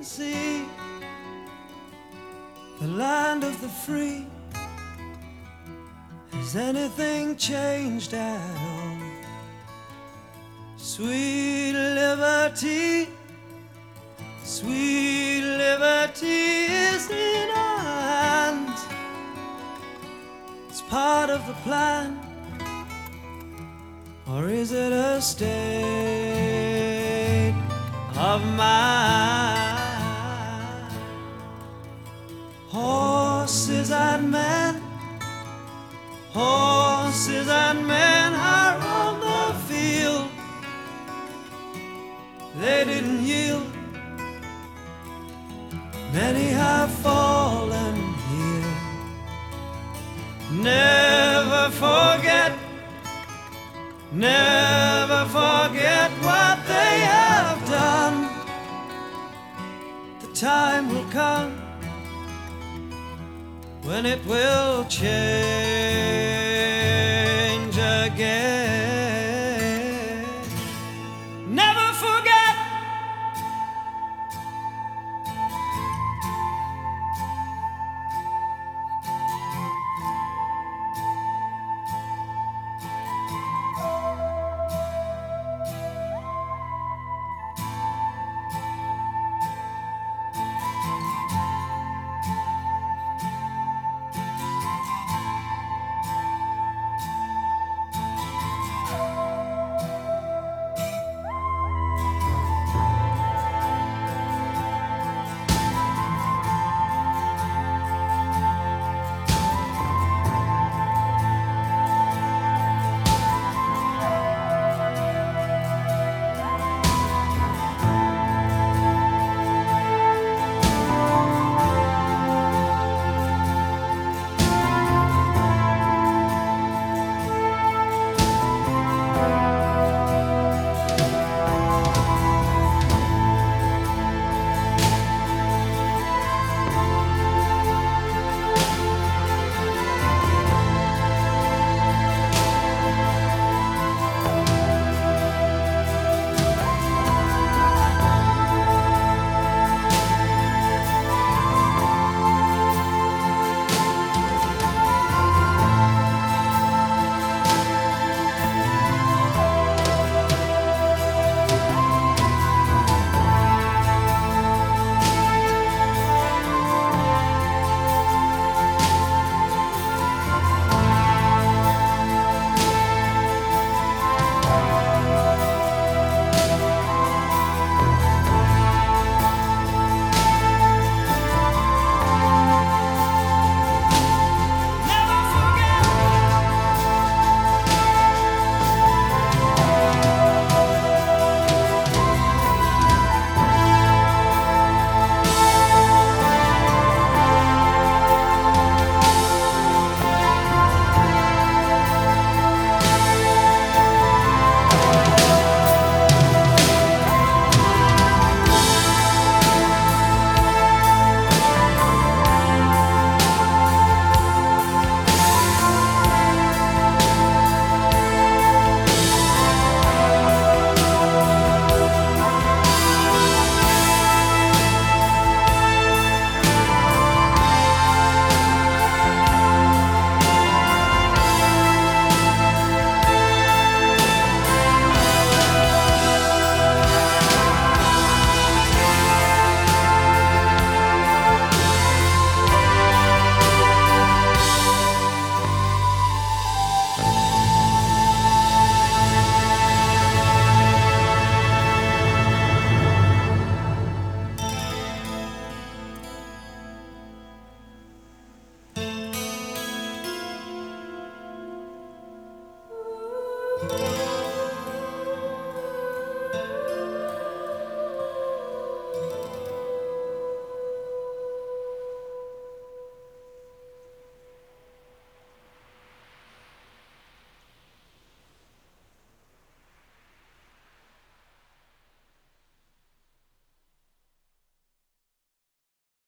sea, the land of the free. Has anything changed at all? Sweet liberty, sweet liberty is in our hands. It's part of the plan, or is it a state of mind? Horses and men, horses and men are on the field. They didn't yield. Many have fallen here. Never forget, never forget what they have done. The time will come when it will change.